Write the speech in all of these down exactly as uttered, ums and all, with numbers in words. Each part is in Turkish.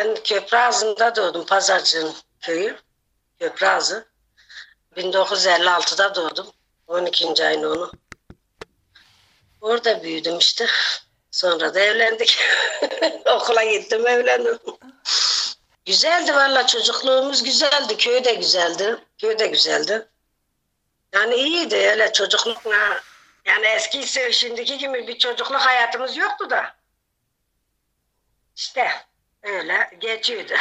Ben Köprüazı'nda doğdum. Pazarcı'nın köyü. Köprüazı. bin dokuz yüz elli altıda doğdum. on ikinci ayın onu. Orada büyüdüm işte. Sonra da evlendik. Okula gittim, evlendim. Güzeldi valla, çocukluğumuz güzeldi. Köy de güzeldi. Köy de güzeldi. Yani iyiydi öyle çocuklukla. Yani eskiyse şimdiki gibi bir çocukluk hayatımız yoktu da. İşte öyle geçiyordu.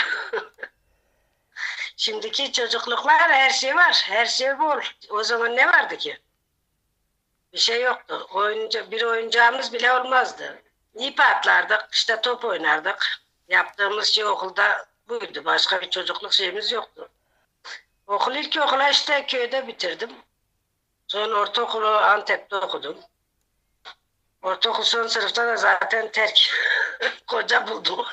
Şimdiki çocukluklar her şey var. Her şey bol. O zaman ne vardı ki? Bir şey yoktu. Oyuncu, bir oyuncağımız bile olmazdı. İp atlardık, işte top oynardık. Yaptığımız şey okulda buydu. Başka bir çocukluk şeyimiz yoktu. Okul ilkokula işte köyde bitirdim. Sonra ortaokulu Antep'te okudum. Ortaokul son sınıfta da zaten terk. Koca buldum.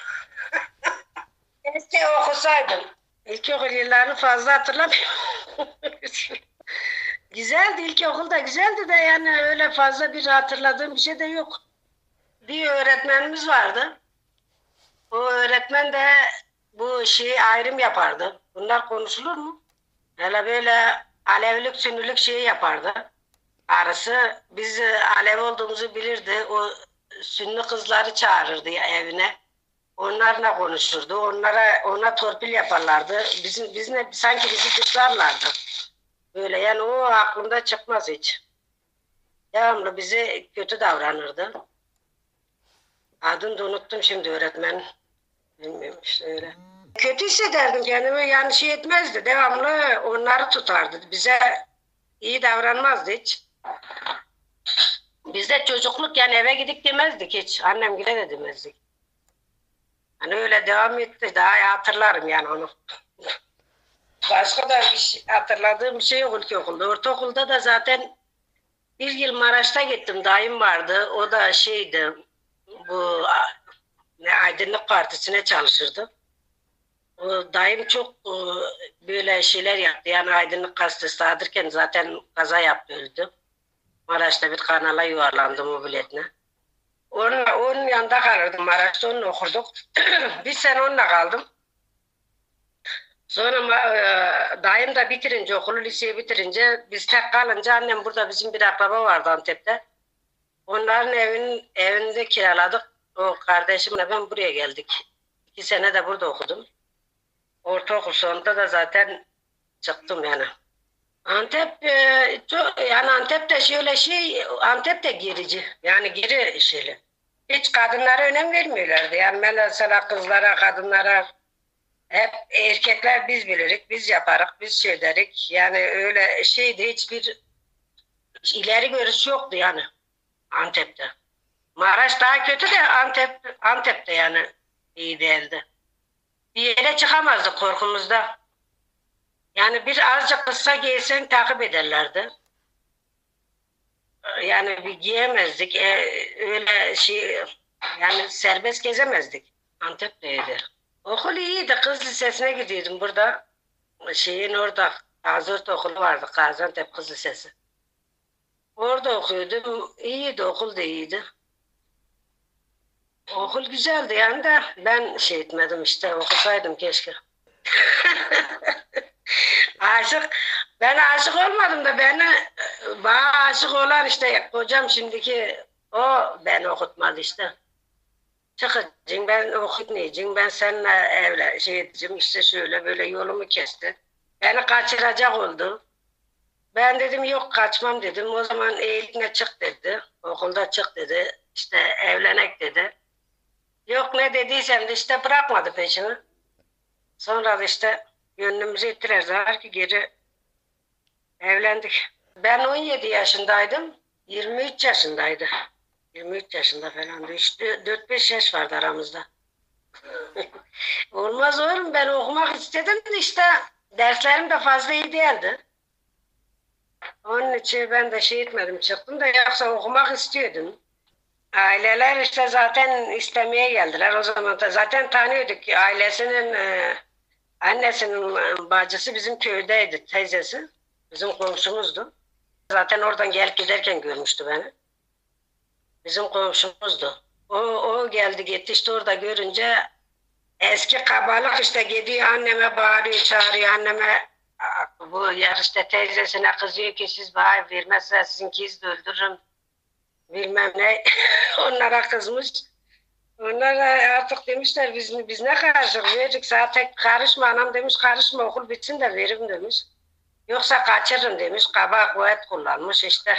Keşke okusaydım. İlkokul yıllarını fazla hatırlamıyorum. Güzeldi, ilkokul da güzeldi de yani öyle fazla bir hatırladığım bir şey de yok. Bir öğretmenimiz vardı. O öğretmen de bu şeyi ayrım yapardı. Bunlar konuşulur mu? Hele böyle Alevlik, Sünnülük şeyi yapardı. Arası biz Alevi olduğumuzu bilirdi. O Sünni kızları çağırırdı evine. Onlarla konuşurdu. Onlara ona torpil yaparlardı. Bizim bizle sanki bizi dışlarlardı. Böyle yani o aklımda çıkmaz hiç. Devamlı bize kötü davranırdı. Adını da unuttum şimdi öğretmen. Bilmiyorum işte öyle. Kötü hissederdim kendimi, yani şey etmezdi. Devamlı onları tutardı. Bize iyi davranmazdı hiç. Biz de çocukluk yani eve gidip demezdik hiç. Annem gide de demezdik. Hani öyle devam etti. Daha iyi hatırlarım yani onu. Başka da bir şey, hatırladığım bir şey yok ilkokulda. Ortaokulda da zaten bir yıl Maraş'ta gittim. Dayım vardı. O da şeydi, bu ne Aydınlık Partisi'ne çalışırdı. O dayım çok o, böyle şeyler yaptı. Yani Aydınlık Gazetesi dağıtırken zaten kaza yaptı, öldü. Maraş'ta bir kanala yuvarlandı mobiletine. Onun, onun yanında kalırdım Maraş'ta, onunla okurduk. Bir sene onunla kaldım. Sonra e, dayım da bitirince, okulu liseyi bitirince biz tek kalınca annem, burada bizim bir akraba vardı Antep'te. Onların evinin, evinde kiraladık. O kardeşimle ben buraya geldik. İki sene de burada okudum. Ortaokul sonunda da zaten çıktım yani. Antep e, çok, yani Antep'te şöyle şey, Antep'te gerici. Yani geri şeyli. Hiç kadınlara önem vermiyorlardı. Yani mesela kızlara, kadınlara hep erkekler biz bilirik, biz yaparık, biz şey derik. Yani öyle şeydi, hiçbir ileri görüş yoktu yani Antep'te. Maraş daha kötü de Antep, Antep'te yani iyi değildi. Bir yere çıkamazdık korkumuzda. Yani bir azıcık kısa giysen takip ederlerdi. Yani bir giyemezdik. E, öyle şey, yani serbest gezemezdik. Antep'teydi. Okul iyiydi. Kız lisesine gidiyordum burada. Şeyin orada Gazi Ortaokulu vardı. Gaziantep Kız Lisesi. Orada okuyordum. İyiydi, okul da iyiydi. Okul güzeldi yani de ben şey etmedim işte, okusaydım keşke. Aşık, ben aşık olmadım da beni bana aşık olan işte hocam şimdiki, o beni okutmadı işte. Çıkacaksın, ben okutmayacağım, ben seninle evlen şey edeceğim işte, şöyle böyle yolumu kesti. Beni kaçıracak oldu. Ben dedim yok, kaçmam dedim. O zaman eğitimine çık dedi. Okulda çık dedi. İşte evlenek dedi. Yok ne dediysem de işte bırakmadı peşimi. Sonra da işte gönlümüzü ettiler zar ki geri evlendik. Ben on yedi yaşındaydım. yirmi üç yaşındaydı. yirmi üç yaşında falan. İşte dört beş yaş vardı aramızda. Olmaz oğlum, ben okumak istedim de işte derslerim de fazla iyi değildi. Onun için ben de şey etmedim, çıktım da, yoksa okumak istiyordum. Aileler işte zaten istemeye geldiler. O zaman da zaten tanıyorduk. Ailesinin e, annesinin bacısı bizim köydeydi, teyzesi. Bizim komşumuzdu. Zaten oradan gelip giderken görmüştü beni. Bizim komşumuzdu. O, o geldi gitti işte, orada görünce Eski kabalık işte gidiyor anneme bağırıyor çağırıyor anneme bu yarışta teyzesine kızıyor ki siz bana vermezseniz sizinkiyi de öldürürüm bilmem ne onlara kızmış. Onlar da artık demişler biz, biz ne karışık verdik zaten karışma anam demiş karışma okul bitsin de veririm demiş. Yoksa kaçırırım demiş kaba kuvvet kullanmış işte.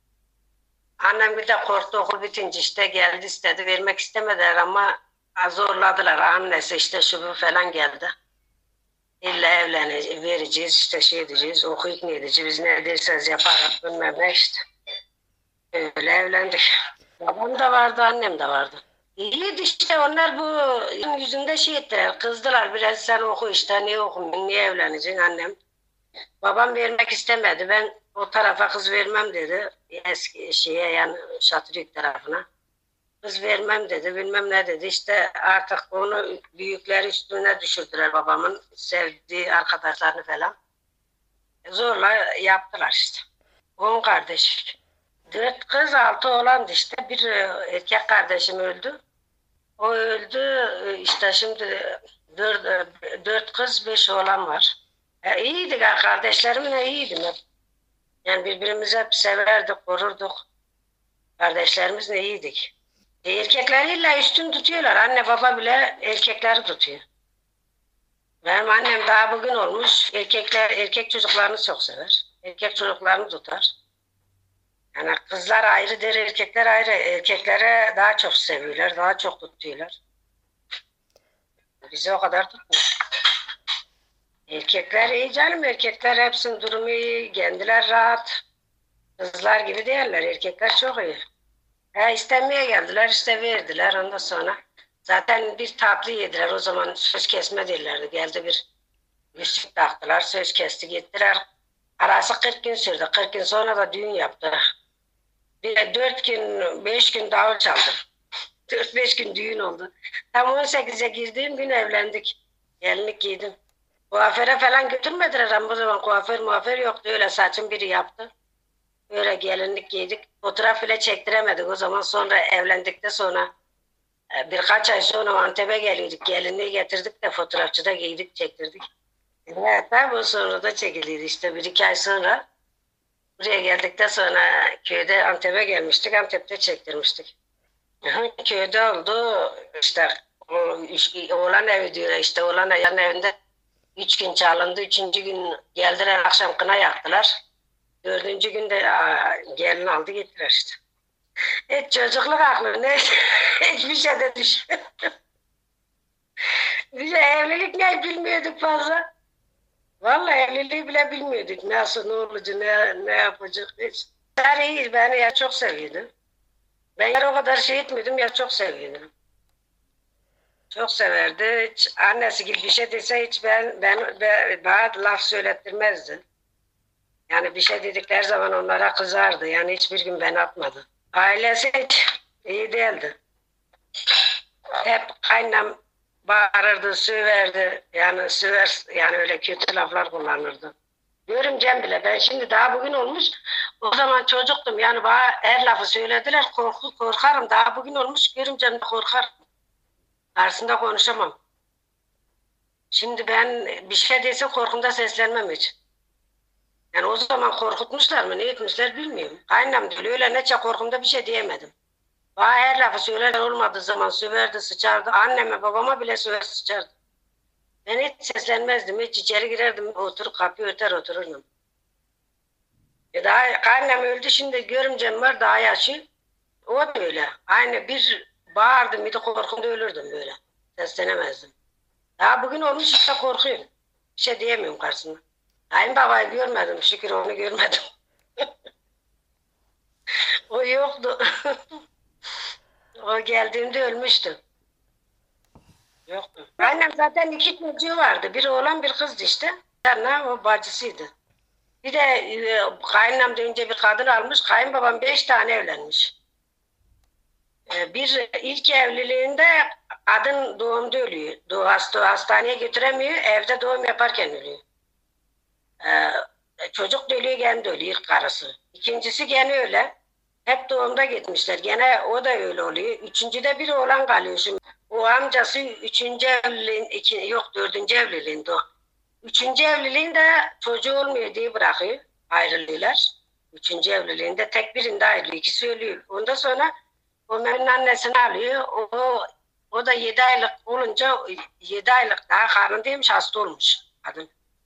Annem bir de korktu okul bitince işte geldi istedi vermek istemediler ama zorladılar annesi işte şu bu falan geldi. İlla evleneceğiz, vereceğiz işte şey edeceğiz okuyup ne edeceğiz biz ne derseniz yaparız bilmem ne işte. Öyle evlendik. Babam da vardı annem de vardı. İyiydi işte onlar bu yüzünde şey ettiler kızdılar biraz sen oku işte niye okumuyorsun niye evleneceksin annem. Babam vermek istemedi ben o tarafa kız vermem dedi eski şeye yani Şatırık tarafına. Kız vermem dedi bilmem ne dedi işte artık onu büyükler üstüne düşürdüler babamın sevdiği arkadaşlarını falan. Zorla yaptılar işte. On kardeş. Dört kız altı oğlandı işte bir erkek kardeşim öldü. O öldü işte şimdi dört, dört kız beş oğlan var. E, iyiydik kardeşlerimle iyiydim hep. Yani birbirimizi hep severdik, korurduk. Kardeşlerimizle iyiydik. E, erkekleriyle üstün tutuyorlar. Anne baba bile erkekleri tutuyor. Benim annem daha bugün olmuş. Erkekler erkek çocuklarını çok sever. Erkek çocuklarını tutar. Yani kızlar ayrı der, erkekler ayrı. Erkeklere daha çok seviyorlar, daha çok tutuyorlar. Bizi o kadar tutmuyor. Erkekler iyi canım, erkekler hepsinin durumu iyi, kendiler rahat. Kızlar gibi değiller, erkekler çok iyi. Ha, istemeye geldiler, işte verdiler ondan sonra. Zaten bir tatlı yediler, o zaman söz kesme derlerdi. Geldi bir yüzük taktılar, söz kesti gittiler. Arası kırk gün sürdü, kırk gün sonra da düğün yaptı. Bir de dört gün, beş gün davul çaldım. Dört beş gün düğün oldu. Tam on sekize girdiğim gün evlendik. Gelinlik giydim. Kuaföre falan götürmediler ama o zaman kuaför muaför yoktu. Öyle saçım biri yaptı. Öyle gelinlik giydik. Fotoğraf bile çektiremedik o zaman. Sonra evlendikten sonra birkaç ay sonra Antep'e geliyorduk. Gelinliği getirdik de fotoğrafçıda giydik çektirdik. Evet tabi o sonra da çekiliydi işte bir iki ay sonra. Buraya geldikten sonra köyde Antep'e gelmiştik. Antep'te çektirmiştik. Köyde oldu işte o, oğlan evi diyor işte oğlan evinde üç gün çalındı. Üçüncü gün geldiler akşam kına yaktılar. Dördüncü günde aa, gelin aldı gittiler işte. Hiç çocukluk aklı ne hiçbir şeyde düşmüyor. Biz evlilik ne bilmiyorduk fazla. Vallahi evliliği bile bilmiyorduk. Nasıl ne olacak ne, ne yapacak hiç. Her iyi beni ya çok seviyordum. Ben yer o kadar şey etmiyordum ya çok seviyordum. Çok severdi. Hiç, annesi gibi bir şey dese hiç ben, ben, ben bana laf söylettirmezdi. Yani bir şey dedikleri zaman onlara kızardı. Yani hiçbir gün beni atmadı. Ailesi hiç iyi değildi. Hep kaynam bağırırdı, söverdi. Yani söver, yani öyle kötü laflar kullanırdı. Görümcem bile. Ben şimdi daha bugün olmuş. O zaman çocuktum. Yani bana her lafı söylediler. Korku, korkarım. Daha bugün olmuş. Görümcem de korkarım. Karşısında konuşamam. Şimdi ben bir şey dese korkumda seslenmem hiç. Yani o zaman korkutmuşlar mı ne etmişler bilmiyorum. Kaynam diyor öyle neçe korkumda bir şey diyemedim. Bana her lafı söyler olmadığı zaman söverdi sıçardı. Anneme babama bile söver sıçardı. Ben hiç seslenmezdim. Hiç içeri girerdim oturup kapıyı öter otururdum. E daha annem öldü şimdi görümcem var daha yaşıyor. O da öyle. Aynı bir bağırdım bir de korkumda ölürdüm böyle. Seslenemezdim. Daha bugün olmuş işte korkuyorum. Bir şey diyemiyorum karşısında. Kayınbabayı görmedim şükür onu görmedim. O yoktu. O geldiğimde ölmüştü. Yoktu. Annem zaten iki çocuğu vardı. Bir oğlan bir kızdı işte. Annem o bacısıydı. Bir de e, kayınlam da önce bir kadın almış. Kayınbabam beş tane evlenmiş. E, bir ilk evliliğinde kadın doğumda ölüyor. Doğu, hasta, hastaneye götüremiyor. Evde doğum yaparken ölüyor. E, çocuk da ölüyor, kendi ölüyor ilk karısı. İkincisi gene öyle. Hep doğumda gitmişler. Gene o da öyle oluyor. Üçüncüde bir oğlan kalıyor şimdi. O amcası üçüncü evliliğin, iki, yok dördüncü evliliğinde o. Üçüncü evliliğinde çocuğu olmuyor diye bırakıyor. Ayrılıyorlar. Üçüncü evliliğinde tek birinde ayrılıyor. İkisi ölüyor. Ondan sonra o Mehmet'in annesini alıyor. O, o da yedi aylık olunca yedi aylık daha karnındaymış, hasta olmuş kadın.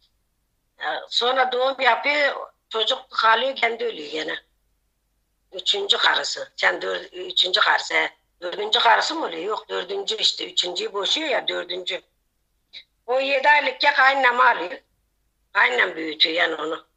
Sonra doğum yapıyor. Çocuk kalıyor, kendi ölüyor gene. Üçüncü karısı. Sen dör, üçüncü karısı. Dördüncü karısı mı oluyor? Yok dördüncü işte. Üçüncüyü boşuyor ya dördüncü. O yedi aylık ya kaynama alıyor. Kaynam büyütüyor yani onu.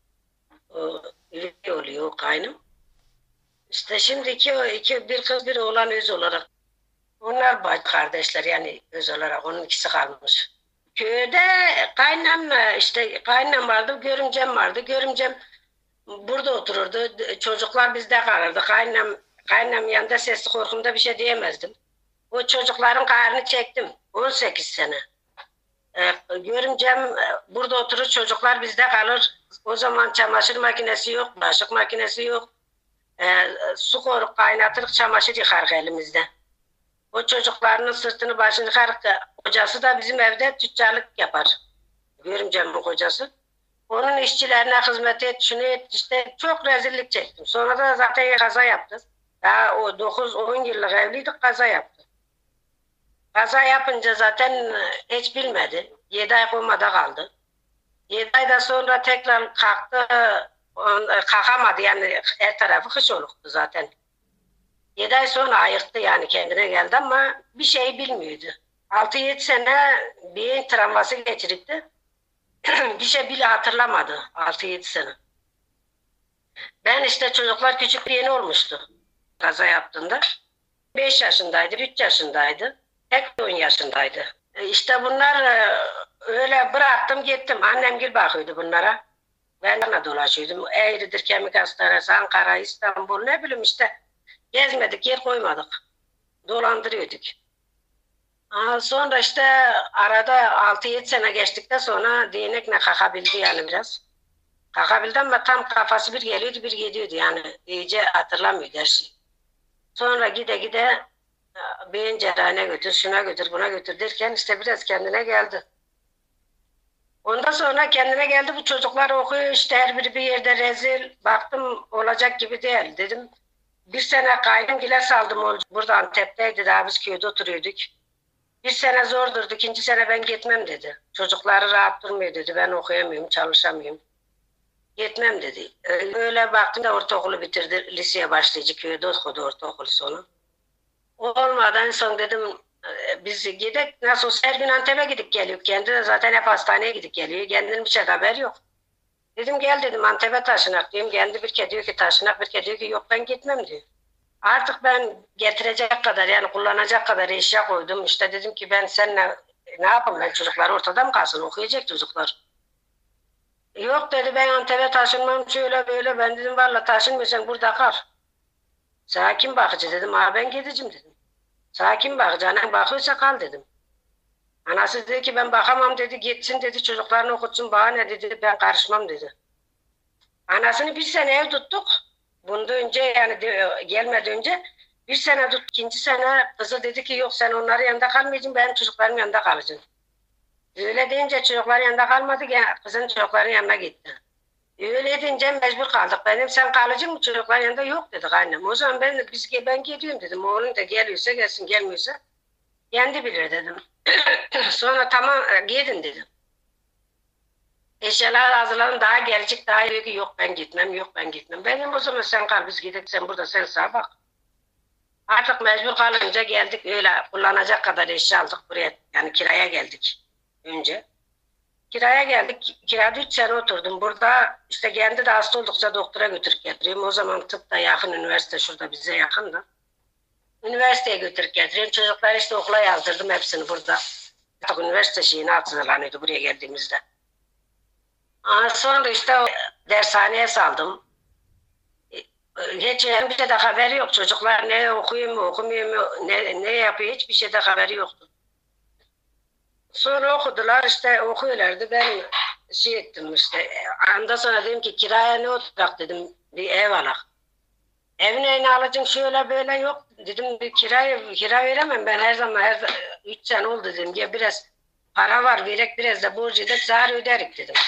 O üvey oluyor o kaynım. İşte şimdi iki, iki, bir kız bir oğlan öz olarak. Onlar bacı kardeşler yani öz olarak. Onun ikisi kalmış. Köyde kaynamla işte kaynam vardı, görümcem vardı. Görümcem burada otururdu. Çocuklar bizde kalırdı. Kaynam, kaynam yanında sesli korkumda bir şey diyemezdim. O çocukların karnını çektim. on sekiz sene. Ee, görümcem burada oturur, çocuklar bizde kalır. O zaman çamaşır makinesi yok, bulaşık makinesi yok. Ee, su koruk kaynatırık, çamaşır yıkarık elimizde. O çocuklarının sırtını başını yıkarık. Kocası da bizim evde tüccarlık yapar. Görümcemin kocası. Onun işçilerine hizmet et, şunu et, işte çok rezillik çektim. Sonra da zaten kaza yaptı. Daha o dokuz on yıllık evliydik, kaza yaptı. Kaza yapınca zaten hiç bilmedi. Yedi ay komada kaldı. Yedi aydan sonra tekrar kalktı, kalkamadı yani her tarafı kış oluktu zaten. Yedi ay sonra ayıktı yani kendine geldi ama bir şey bilmiyordu. Altı yedi sene beyin travması geçiripti. Bir şey bile hatırlamadı altı yedi sene. Ben işte çocuklar küçük yeni olmuştu kaza yaptığında. beş yaşındaydı, üç yaşındaydı. Tek on yaşındaydı. İşte bunlar öyle bıraktım gittim. Annem gül bakıyordu bunlara. Ben de dolaşıyordum. Eğridir Kemik Hastanesi, Ankara, İstanbul ne bileyim işte. Gezmedik, yer koymadık. Dolandırıyorduk. Sonra işte arada altı yedi sene geçtikten sonra değnekle kalkabildi yani biraz. Kalkabildi ama tam kafası bir geliyordu bir gidiyordu yani. İyice hatırlamıyordu her şeyi. Sonra gide gide beyin cerrahine götür, şuna götür, buna götür derken işte biraz kendine geldi. Ondan sonra kendine geldi, bu çocuklar okuyor işte her biri bir yerde rezil. Baktım olacak gibi değil dedim. Bir sene kaynımgile saldım. Burada Antep'teydi, daha biz köyde oturuyorduk. Bir sene zor durdu, ikinci sene ben gitmem dedi. Çocukları rahat durmuyor dedi, ben okuyamıyorum, çalışamıyorum. Gitmem dedi. Öyle baktım da ortaokulu bitirdi, liseye başlayacak, köyde okudu ortaokulu sonu. Olmadan son dedim, biz gidek, nasıl olsa her gün Antep'e gidip geliyor. Kendi de zaten hep hastaneye gidip geliyor, kendinin bir şey haber yok. Dedim gel dedim Antep'e taşınak diyorum, kendi bir kere diyor ki taşınak, bir kere diyor ki yok ben gitmem diyor. Artık ben getirecek kadar yani kullanacak kadar eşya koydum. İşte dedim ki ben seninle ne yapayım, ben çocuklar ortada mı kalsın, okuyacak çocuklar. Yok dedi ben Antep'e taşınmam şöyle böyle. Ben dedim valla taşınmıyorsan burada kal. Sana kim bakıcı dedim, ha ben gideceğim dedim. Sana kim bakıcı, annen bakıyorsa kal dedim. Anası dedi ki ben bakamam dedi, gitsin dedi, çocuklarını okutsun, bana ne dedi, ben karışmam dedi. Anasını bir sene ev tuttuk. Bundan önce yani de, gelmeden önce bir sene tut, ikinci sene kızı dedi ki yok sen onların yanında kalmayacaksın, benim çocuklarım yanında kalacaksın. Öyle deyince çocukların yanında kalmadı, kızın çocukların yanına gitti. Öyle deyince mecbur kaldık. Benim sen kalacaksın mı çocukların yanında, yok dedi annem. O zaman ben biz ben gidiyorum dedim. Oğlun da geliyorsa gelsin, gelmiyorsa kendi bilir dedim. Sonra tamam gidin dedim. Eşyalar hazırladım, daha gelecek, daha diyor ki yok ben gitmem, yok ben gitmem. Benim o zaman sen kal, biz gidelim, sen burada sen sağa bak. Artık mecbur kalınca geldik, öyle kullanacak kadar eşya aldık buraya, yani kiraya geldik önce. Kiraya geldik, kirada üç sene oturdum. Burada işte kendi de hasta oldukça doktora götürüp getiriyorum. O zaman tıp da yakın, üniversite şurada bize yakın da. Üniversiteye götürüp getiriyorum. Çocuklar işte okula yazdırdım hepsini burada. Artık üniversite şeyini hazırlanıyordu buraya geldiğimizde. Sonra işte dershaneye saldım. Hiç bir şey de haberi yok. Çocuklar ne okuyor mu, okumuyor mu, ne, ne yapıyor, hiçbir şey de haberi yoktu. Sonra okudular işte, okuyorlardı. Ben şey ettim işte. Ondan sonra dedim ki kiraya ne oturak dedim, bir ev alak. Ev neyini alacaksın şöyle böyle, yok dedim bir kirayı kira veremem ben her zaman her üç sene oldu dedim ya biraz para var verek biraz da borç edip zar öderik dedim.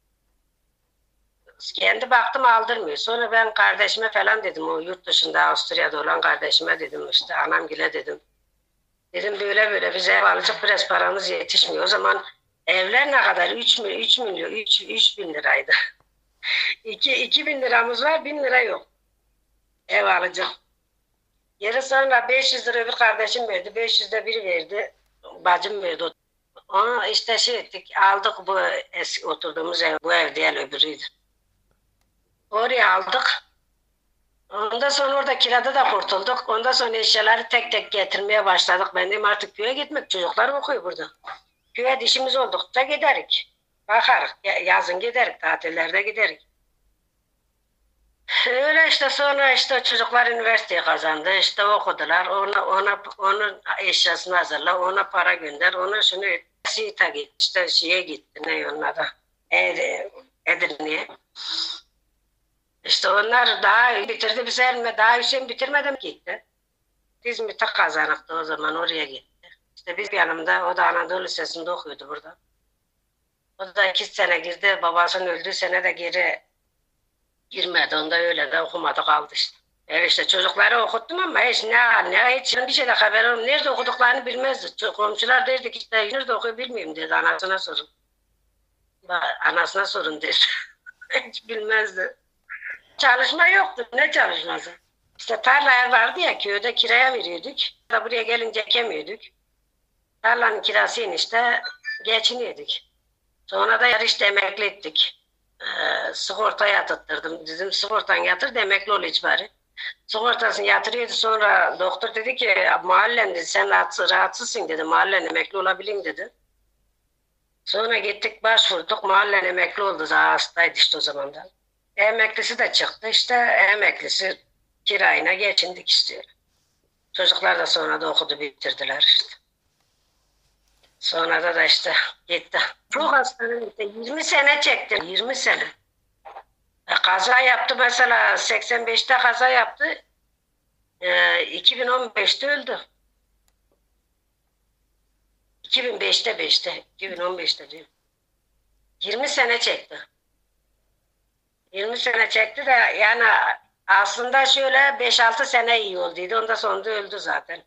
Kendi baktım aldırmıyor. Sonra ben kardeşime falan dedim o yurt dışında Avusturya'da olan kardeşime dedim işte anamgile dedim. Dedim böyle böyle bize ev alacak biraz paramız yetişmiyor. O zaman evler ne kadar? üç milyon, üç milyon, üç bin liraydı. iki iki bin liramız var, bin lira yok. Ev alacak. Yeri sonra beş yüz lira bir kardeşim verdi. beş yüz de biri verdi. Bacım verdi. Onu işte şey ettik. Aldık bu eski oturduğumuz ev. Bu ev değil öbürüydü. Oraya aldık. Ondan sonra orada kirada da kurtulduk. Ondan sonra eşyaları tek tek getirmeye başladık. Ben dedim artık köye gitmek. Çocuklar okuyor burada. Köye dişimiz oldukça giderik. Bakarız. Yazın giderik. Tatillerde giderik. Öyle işte sonra işte çocuklar üniversiteyi kazandı. İşte okudular. Ona, ona, onun eşyasını hazırla. Ona para gönder. Ona şunu Sita gitti. İşte şeye gitti. Ne onun adı? Edirne'ye. İşte onlar daha bitirdi biz elime. Daha Hüseyin bitirmedim gitti. İzmit'e kazanıktı o zaman oraya gitti. İşte biz yanımda o da Anadolu Lisesi'nde okuyordu burada. O da iki sene girdi. Babasının öldüğü sene de geri girmedi. Onda öyle de okumadı kaldı işte. Evet işte çocukları okuttum ama hiç ne ne hiç bir şeyde haber olmadı. Nerede okuduklarını bilmezdi. Komşular derdi ki işte nerede okuyor bilmiyorum dedi. Anasına sorun. Anasına sorun dedi. Hiç bilmezdi. Çalışma yoktu. Ne çalışması? İşte tarlaya vardı ya köyde kiraya veriyorduk. Da buraya gelince ekemiyorduk. Tarlanın kirasıyla işte geçiniyorduk. Sonra da yarışta emekli ettik. Ee, sigorta yatırttırdım. Dedim sigortan yatır da emekli ol hiç bari. Sigortasını yatırıyordu sonra doktor dedi ki mahallen dedi sen rahatsız, rahatsızsın dedi. Mahallen emekli olabilin dedi. Sonra gittik başvurduk mahallen emekli oldu daha hastaydı işte o zaman da. Emeklisi de çıktı işte emeklisi kirayına geçindik istiyor. Çocuklar da sonra da okudu bitirdiler işte. Sonra da, da işte gitti. Çok hastanın yirmi sene çektim. yirmi sene. E, kaza yaptı mesela seksen beşte kaza yaptı. E, iki bin on beşte öldü. iki bin beşte beşte. iki bin on beşte diyor. yirmi sene çekti. yirmi sene çekti de yani aslında şöyle beş altı sene iyi olduydu. Ondan sonra da öldü zaten.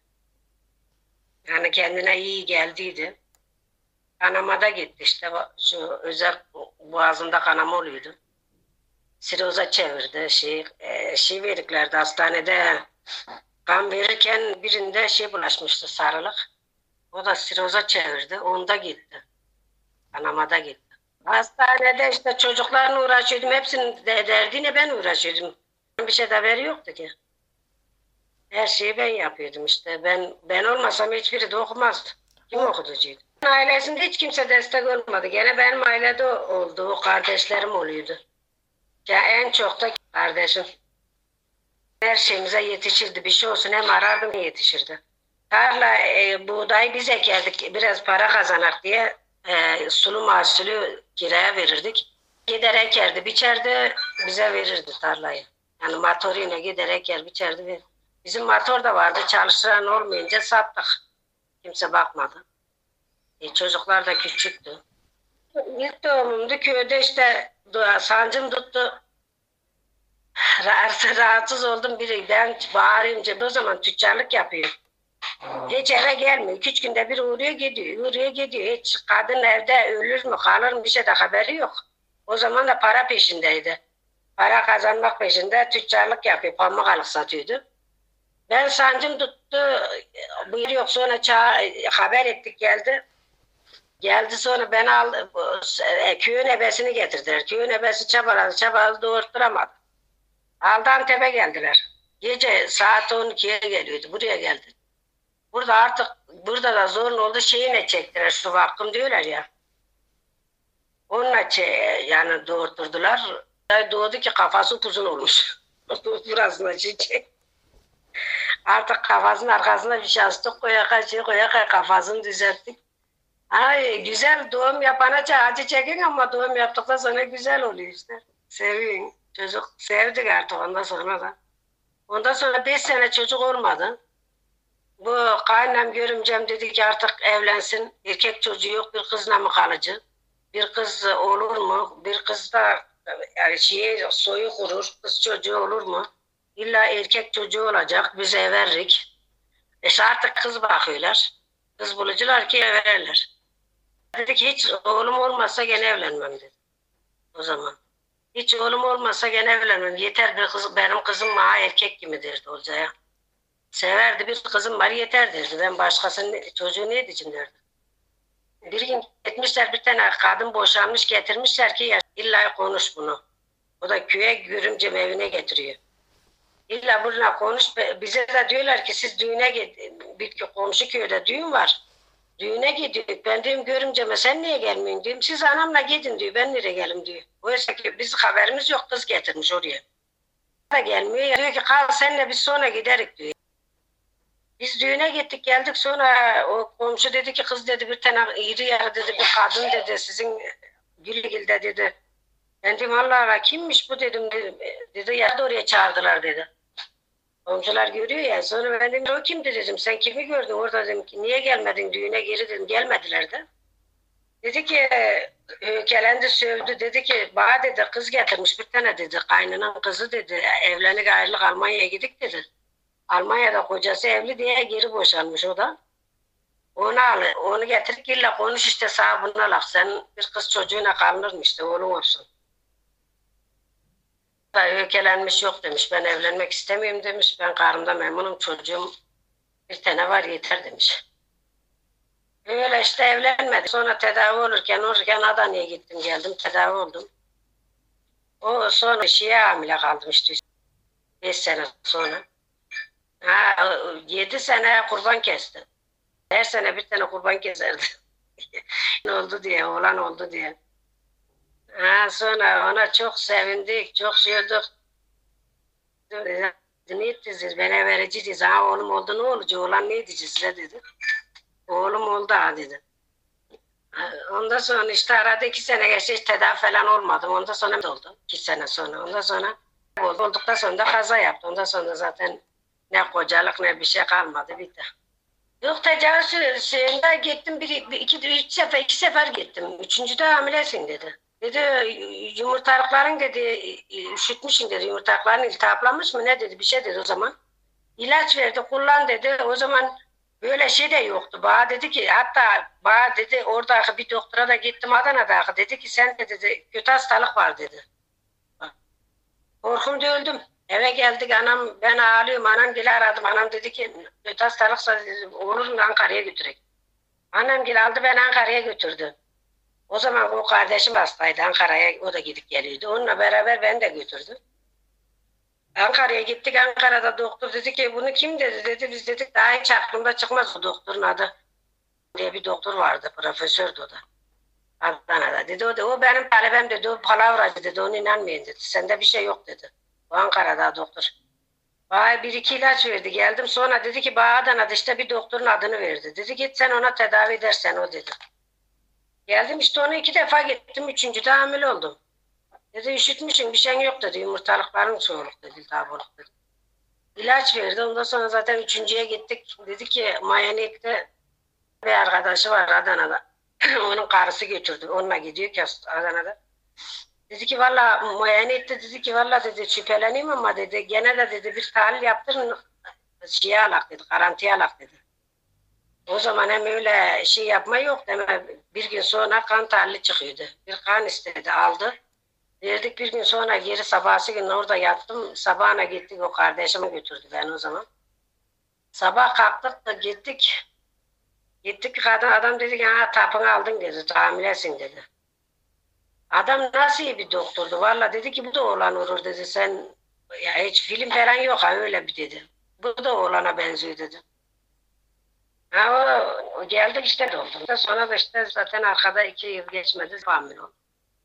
Yani kendine iyi geldiydi. Kanamada gitti işte şu özel boğazında kanama oluyordu. Siroza çevirdi şey, e, şey verdiklerdi hastanede kan verirken birinde şey bulaşmıştı sarılık. O da siroza çevirdi. Onda gitti. Kanamada gitti. Hastanede işte çocuklarla uğraşıyordum. Hepsinin de derdiyle ben uğraşıyordum. Bir şey de haberi yoktu ki. Her şeyi ben yapıyordum işte. Ben ben olmasam hiçbiri de okumazdı. Kim okutucuydu? Ailesinde hiç kimse destek olmadı. Gene benim ailede oldu. O kardeşlerim oluyordu. Ya en çok da kardeşim. Her şeyimize yetişirdi. Bir şey olsun hem arardım yetişirdi. Tarla e, buğday biz ekerdik. Biraz para kazanak diye e, sulu mahsulü kiraya verirdik. Gider ekerdi, biçerdi, bize verirdi tarlayı. Yani motoruyla gider eker, biçerdi. Verirdi. Bizim motor da vardı. Çalıştıran olmayınca sattık. Kimse bakmadı. E, çocuklar da küçüktü. İlk doğumumda köyde işte sancım tuttu. Rahatsız, rahatsız oldum biri. Ben bağırınca o zaman tüccarlık yapıyorum. Hiç eve gelmiyor. İki üç günde bir uğruyor gidiyor. Uğruyor gidiyor. Hiç kadın evde ölür mü kalır mı bir şey de haberi yok. O zaman da para peşindeydi. Para kazanmak peşinde tüccarlık yapıyor. Pamuk alıp satıyordu. Ben sancım tuttu. Buyur yok sonra çağ, haber ettik geldi. Geldi sonra beni aldı. E, köyün ebesini getirdiler. Köyün ebesi çabaladı çabaladı doğurtturamadı. Aldı Antep'e geldiler. Gece saat on ikiye geliyordu. Buraya geldi. Burada artık burada da zorun oldu şeyine çektiler. Şu vakkım diyorlar ya. Onunla yani doğurtturdular. Doğdu ki kafası uzun olmuş. Burasına çiçek. Artık kafasının arkasına bir şey astık. Koya kaçıyor koya koya kafasını düzelttik. Ay güzel doğum yapana acı çekin ama doğum yaptıktan sonra güzel oluyor işte. Seviyorum. Çocuk sevdik artık ondan sonra da. Ondan sonra beş sene çocuk olmadı. Bu kaynam görümcem dedi ki artık evlensin. Erkek çocuğu yok, bir kızla mı kalıcı? Bir kız olur mu? Bir kız da yani şey, soyu kurur. Kız çocuğu olur mu? İlla erkek çocuğu olacak. Biz ev verrik. E işte artık kız bakıyorlar. Kız bulucular ki ev verirler. Dedi ki hiç oğlum olmazsa gene evlenmem dedi. O zaman. Hiç oğlum olmazsa gene evlenmem. Yeter bir kız, benim kızım bana erkek gibi derdi Olcay'a. Severdi, bir kızım var yeter derdi. Ben başkasının çocuğu ne edeceğim derdi. Bir gün gitmişler, bir tane kadın boşanmış getirmişler ki ya, illa konuş bunu. O da köye görümcem evine getiriyor. İlla bununla konuş. Bize de diyorlar ki siz düğüne git. Bir komşu köyde düğün var. Düğüne gidiyor. Ben diyorum görümceme sen niye gelmiyorsun diyorum. Siz anamla gidin diyor. Ben nereye gelim diyor. Oysa ki biz haberimiz yok, kız getirmiş oraya. Da gelmiyor. Diyor ki kal senle biz sonra giderik diyor. Biz düğüne gittik geldik, sonra o komşu dedi ki kız dedi bir tane iri yarı dedi bir kadın dedi sizin Gülgil'de dedi. Ben dedim Allah Allah kimmiş bu dedim, dedim. Dedi ya da oraya çağırdılar dedi. Komşular görüyor ya, sonra ben dedim o kimdi dedim, sen kimi gördün orada dedim ki niye gelmedin düğüne geri dedim, gelmediler de. Dedi ki ökelendi sövdü, dedi ki bana dedi kız getirmiş bir tane dedi, kaynının kızı dedi, evlenip ayrılık Almanya'ya gidik dedi. Almanya'da kocası evli diye geri boşanmış o da. Onu al, onu getirdik illa konuş işte sağ buna laf. Sen bir kız çocuğuna kalınır mı işte oğlum olsun. Da ökelenmiş yok demiş. Ben evlenmek istemiyorum demiş. Ben karımda memnunum, çocuğum bir tane var yeter demiş. Öyle işte evlenmedi. Sonra tedavi olurken olurken Adana'ya gittim geldim tedavi oldum. O sonra şeye hamile kaldım işte. Beş sene sonra. Ha, yedi sene kurban kesti. Her sene bir tane kurban keserdi. Ne oldu diye, oğlan oldu diye. Ha, sonra ona çok sevindik, çok sevdik. Ne ettiniz, bana vereceğiz. Ha oğlum oldu ne olacak, oğlan ne diyeceğiz size dedi. Oğlum oldu ha dedi. Ondan sonra işte arada iki sene geçti, hiç tedavi falan olmadım. Ondan sonra oldu, iki sene sonra. Ondan sonra oldu. Olduktan sonra da kaza yaptı. Ondan sonra zaten ne kocalık ne bir şey kalmadı, bitti. Yok tecavüz şeyinde gittim, bir, bir iki, üç sefer, iki sefer gittim. Üçüncüde hamilesin dedi. Dedi yumurtalıkların dedi üşütmüşsün dedi, yumurtalıkların iltihaplanmış mı ne dedi, bir şey dedi o zaman. İlaç verdi kullan dedi, o zaman böyle şey de yoktu. Bana dedi ki hatta bana dedi oradaki bir doktora da gittim Adana'daki, dedi ki sen de dedi kötü hastalık var dedi. Korkumda öldüm. Eve geldik anam, ben ağlıyorum, anam gel aradım, anam dedi ki kötü hastalıksa olur mu Ankara'ya götürek. Annem gel aldı beni Ankara'ya götürdü. O zaman o kardeşim hastaydı Ankara'ya, o da gidip geliyordu. Onunla beraber beni de götürdü. Ankara'ya gittik, Ankara'da doktor dedi ki bunu kim dedi, dedi biz dedik daha hiç aklımda çıkmaz o doktorun adı. Diye bir doktor vardı, profesördü o da. Adana'da dedi, o, da, o benim talebem dedi, o palavracı dedi, ona inanmayın dedi, sende bir şey yok dedi. O Ankara'da doktor. Bana bir iki ilaç verdi, geldim sonra dedi ki bana Adana'da işte bir doktorun adını verdi. Dedi git sen ona tedavi edersen o dedi. Geldim işte onu iki defa gittim, üçüncüde hamile oldum. Dedi üşütmüşsün bir şeyin yok dedi, yumurtalıkların soğuk dedi, taboluk dedi. İlaç verdi, ondan sonra zaten üçüncüye gittik. Dedi ki Mayanet'te bir arkadaşı var Adana'da. Onun karısı götürdü, onunla gidiyor ki Adana'da. Dedi ki valla muayene etti, dedi ki valla dedi şüpheleneyim ama dedi gene de dedi bir tahlil yaptırın şeye alak dedi, garantiye alak dedi. O zaman hem öyle şey yapma yok deme, bir gün sonra kan tahlili çıkıyordu. Bir kan istedi aldı. Verdik bir gün sonra geri sabahsı gün orada yattım. Sabahına gittik, o kardeşimi götürdü ben o zaman. Sabah kalktık da gittik. Gittik kadın adam dedi ki ha tapını aldın dedi, hamilesin dedi. Adam nasıl iyi bir doktordu. Valla dedi ki bu da oğlan olur dedi. Sen ya hiç film falan yok ha öyle bir dedi. Bu da oğlana benziyor dedi. Ha o, o geldik işte oldu. Sonra da işte zaten arkada iki yıl geçmedi hamile oldu.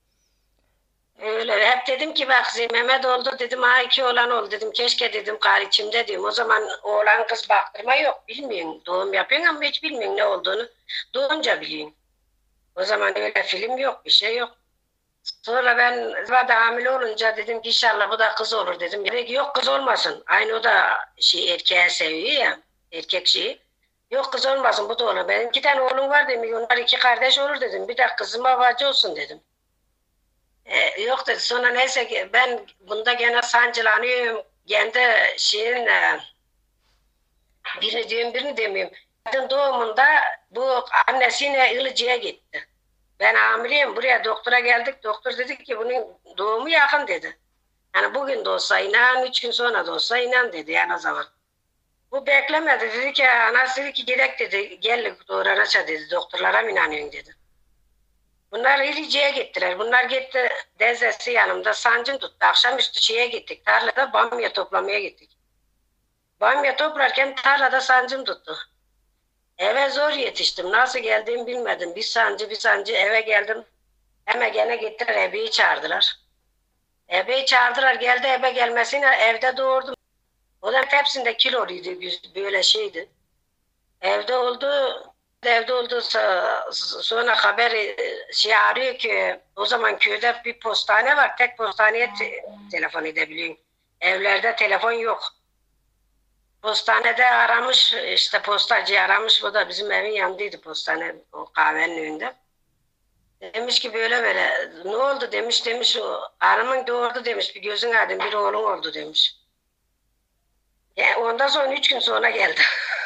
Öyle hep dedim ki bak Mehmet oldu dedim, ha iki oğlan oldu dedim, keşke dedim kar içimde diyorum. O zaman oğlan kız baktırma yok, bilmiyorsun, doğum yapıyorsun ama hiç bilmiyorsun ne olduğunu, doğunca biliyorsun. O zaman öyle film yok, bir şey yok. Sonra ben da hamile olunca dedim ki inşallah bu da kız olur dedim. Dedi ki yok kız olmasın, aynı o da şey erkeğe seviyor ya, erkek şeyi. Yok kız olmasın bu da olur. Benim iki tane oğlum var dedim. Onlar iki kardeş olur dedim. Bir de kızıma havacı olsun dedim. E, yok dedi. Sonra neyse ki ben bunda gene sancılanıyorum. Kendi şeyin e, birini diyorum birini demiyorum. Kadın doğumunda bu annesiyle Ilıcı'ya gitti. Ben hamileyim. Buraya doktora geldik. Doktor dedi ki bunun doğumu yakın dedi. Yani bugün de olsa inan, üç gün sonra da olsa inan dedi yani o zaman. Bu beklemedi. Dedi ki anası dedi ki gidek dedi. Gel doğranaça dedi. Doktorlara mı inanıyorsun dedi. Bunlar İlice'ye gittiler. Bunlar gitti. Dezesi yanımda sancım tuttu. Akşamüstü şeye gittik. Tarlada bamya toplamaya gittik. Bamya toplarken tarlada sancım tuttu. Eve zor yetiştim. Nasıl geldiğimi bilmedim. Bir sancı bir sancı eve geldim. Hemen gene gittiler. Ebeyi çağırdılar. Ebeyi çağırdılar. Geldi ebe gelmesine evde doğurdum. O da hepsinde kiloluydu. Böyle şeydi. Evde oldu. Evde oldu. Sonra haber şey arıyor ki o zaman köyde bir postane var. Tek postaneye te telefon edebiliyorsun. Evlerde telefon yok. Postanede aramış, işte postacı aramış, o da bizim evin yanındaydı postane, o kahvenin önünde. Demiş ki böyle böyle, ne oldu demiş, demiş o hanımın doğurdu demiş, bir gözün aydın bir oğlun oldu demiş. Yani ondan sonra üç gün sonra geldi.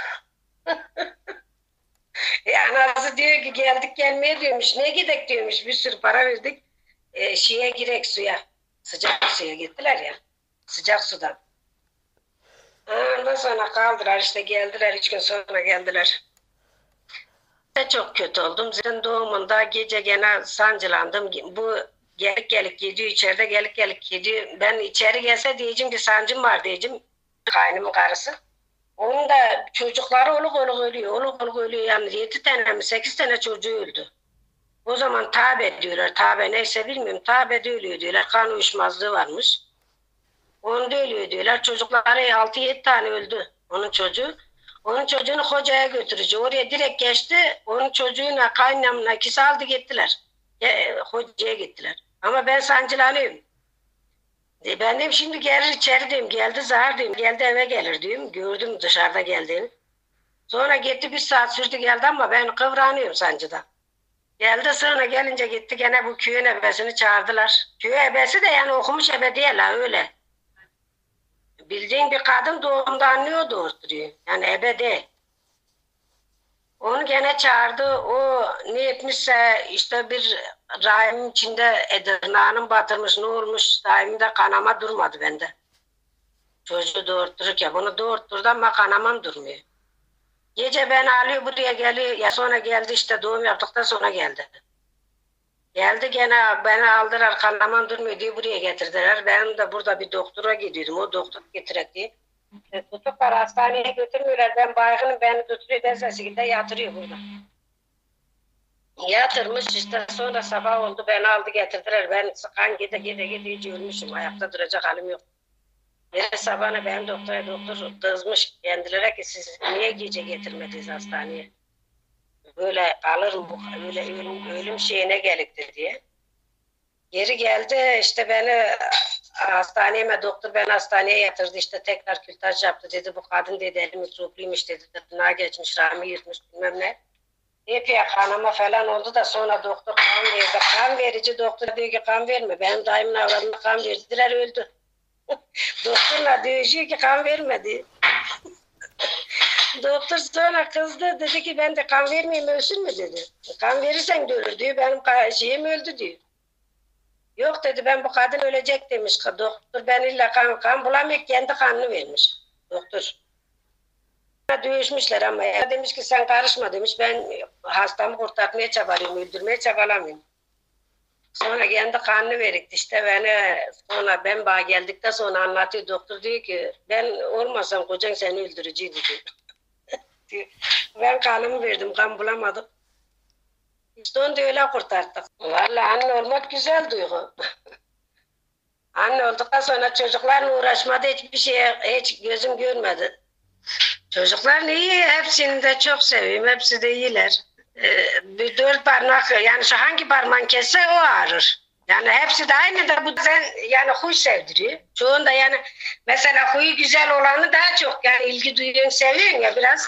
Yani anası diyor ki geldik gelmeye diyormuş, ne gidek diyormuş, bir sürü para verdik, e, şeye girek suya, sıcak suya gittiler ya, sıcak sudan. Ondan sonra kaldılar işte geldiler, üç gün sonra geldiler. Çok kötü oldum. Zaten doğumunda gece gene sancılandım. Bu gelik gelik gidiyor içeride gelik gelik gidiyor. Ben içeri gelse diyeceğim ki sancım var diyeceğim. Kaynımın karısı. Onun da çocukları oluk oluk ölüyor. Oluk oluk ölüyor yani yedi tane mi sekiz tane çocuğu öldü. O zaman tabe diyorlar. Tabe neyse bilmiyorum. Tabe de ölüyor diyorlar. Kan uyuşmazlığı varmış. Onu da ölüyor diyorlar. Çocukları altı yedi tane öldü. Onun çocuğu. Onun çocuğunu hocaya götürücü. Oraya direkt geçti. Onun çocuğuna kaynamına ikisi aldı gittiler. E, hocaya gittiler. Ama ben sancılanıyorum. E, ben dedim şimdi gelir içeri diyeyim. Geldi zahar diyeyim. Geldi eve gelir diyeyim. Gördüm dışarıda geldiğini. Sonra gitti bir saat sürdü geldi ama ben kıvranıyorum sancıda. Geldi sonra gelince gitti gene bu köyün ebesini çağırdılar. Köy ebesi de yani okumuş ebe değil ha öyle. Bildiğin bir kadın doğumda anlıyor doğurtuyor. Yani ebe değil. Onu gene çağırdı. O ne etmişse işte bir rahimin içinde edirnağını batırmış. Ne olmuş? Rahimde kanama durmadı bende. Çocuğu doğurttururken bunu doğurtturdu ama kanamam durmuyor. Gece beni alıyor buraya geliyor. Ya sonra geldi işte doğum yaptıktan sonra geldi. Geldi gene beni aldılar kanamam durmuyor diye buraya getirdiler. Benim de burada bir doktora gidiyordum. O doktor getirek diye. E, tutuklar hastaneye götürmüyorlar. Ben baygınım beni götürüyor dersesi de yatırıyor burada. Yatırmış işte sonra sabah oldu beni aldı getirdiler. Ben kan gide gide gide iyice ölmüşüm. Ayakta duracak halim yok. Ve sabahına benim doktora doktor kızmış kendilerine ki siz niye gece getirmediniz hastaneye? Böyle alırım bu öyle ölüm, ölüm şeyine gelikti diye. Geri geldi işte beni hastaneye doktor beni hastaneye yatırdı işte tekrar kürtaj yaptı dedi bu kadın dedi eli mikropluymuş dedi tırnağa geçmiş rahmi yırtmış bilmem ne. Epey kanama falan oldu da sonra doktor kan verdi. Kan verici doktor diyor ki kan verme. Benim daimin avradına kan verdiler öldü. Doktorla diyor ki kan vermedi. Doktor sonra kızdı dedi ki ben de kan vermeyeyim ölsün mü dedi. Kan verirsen de ölür diyor benim şeyim öldü diyor. Yok dedi ben bu kadın ölecek demiş. Doktor ben illa kan, kan bulamıyor kendi kanını vermiş. Doktor. Dövüşmüşler ama ya demiş ki sen karışma demiş ben hastamı kurtarmaya çabalıyorum öldürmeye çabalamıyorum. Sonra kendi kanını verikti işte beni sonra ben bana geldikten sonra anlatıyor doktor diyor ki ben olmasam kocan seni öldürücüydü diyor. Ben kanımı verdim kan bulamadım. İşte onu da öyle kurtardık. Vallahi anne olmak güzel duygu. Anne olduktan sonra çocuklarla uğraşmadı hiçbir şeye hiç gözüm görmedi. Çocuklar iyi hepsini de çok seviyorum hepsi de iyiler. Ee, bir dört parmak yani şu hangi parmağın kesse o ağrır. Yani hepsi de aynı da bu sen yani huy sevdiriyor. Çoğunda yani mesela huyu güzel olanı daha çok yani ilgi duyuyorsun seviyorsun ya biraz.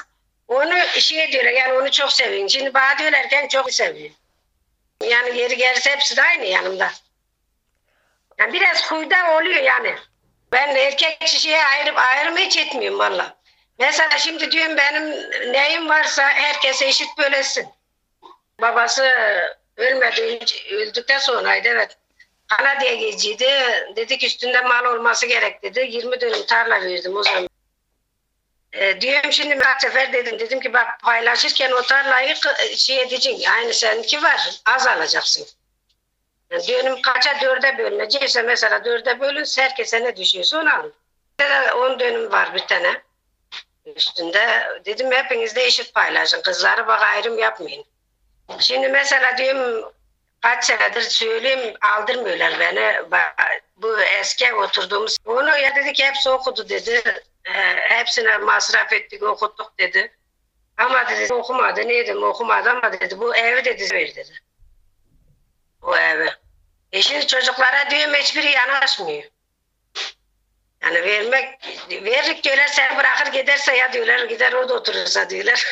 Onu şey diyorlar yani onu çok seviyorum. Şimdi bana diyorlarken çok seviyorum. Yani yeri gelirse hepsi de aynı yanımda. Yani biraz kuyuda oluyor yani. Ben erkek kişiye ayırıp ayrım hiç etmiyorum valla. Mesela şimdi diyorum benim neyim varsa herkese eşit bölesin. Babası ölmedi, öldükten sonraydı evet. Kanada'ya geçiydi. Dedik üstünde mal olması gerek dedi. yirmi dönüm tarla verdim o zaman. E, diyorum şimdi kaç sefer dedim. Dedim ki bak paylaşırken o tarlayı şey edeceksin. Aynı seninki var. Az alacaksın. Yani dönüm kaça dörde bölünecekse mesela dörde bölünse herkese ne düşüyorsa onu alın. on dönüm var bir tane. Üstünde dedim hepiniz de eşit paylaşın. Kızları bak ayrım yapmayın. Şimdi mesela diyorum kaç senedir söyleyeyim aldırmıyorlar beni. Bu eski oturduğumuz. Onu ya dedi ki hepsi okudu dedi. E, hepsine masraf ettik okuttuk dedi. Ama dedi okumadı. Ne dedim okumadı ama dedi bu evi dedi ver dedi. O evi. E şimdi çocuklara diyorum hiçbiri yanaşmıyor. Yani vermek, veririk diyorlar sen bırakır giderse ya diyorlar gider o da oturursa diyorlar.